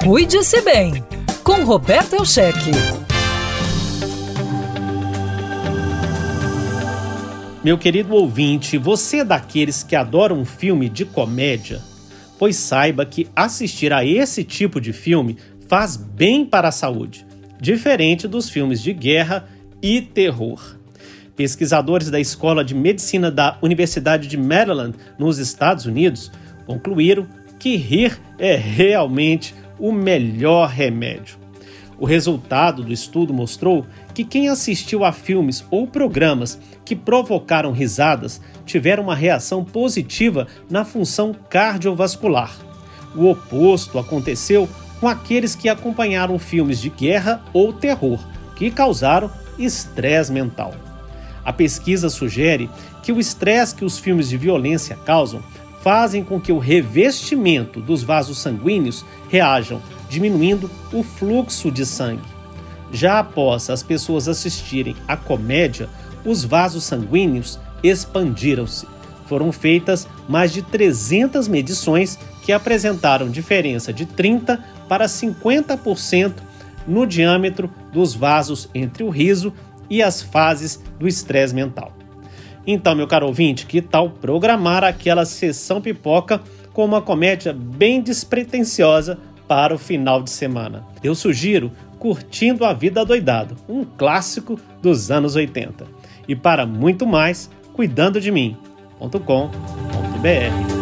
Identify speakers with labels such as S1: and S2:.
S1: Cuide-se bem, com Roberto Elcheque.
S2: Meu querido ouvinte, você é daqueles que adoram um filme de comédia? Pois saiba que assistir a esse tipo de filme faz bem para a saúde, diferente dos filmes de guerra e terror. Pesquisadores da Escola de Medicina da Universidade de Maryland, nos Estados Unidos, concluíram que rir é realmente o melhor remédio. O resultado do estudo mostrou que quem assistiu a filmes ou programas que provocaram risadas tiveram uma reação positiva na função cardiovascular. O oposto aconteceu com aqueles que acompanharam filmes de guerra ou terror, que causaram estresse mental. A pesquisa sugere que o estresse que os filmes de violência causam fazem com que o revestimento dos vasos sanguíneos reajam, diminuindo o fluxo de sangue. Já após as pessoas assistirem à comédia, os vasos sanguíneos expandiram-se. Foram feitas mais de 300 medições que apresentaram diferença de 30% para 50% no diâmetro dos vasos entre o riso e as fases do estresse mental. Então, meu caro ouvinte, que tal programar aquela sessão pipoca com uma comédia bem despretensiosa para o final de semana? Eu sugiro Curtindo a Vida Adoidado, um clássico dos anos 80. E para muito mais, cuidando de mim.com.br.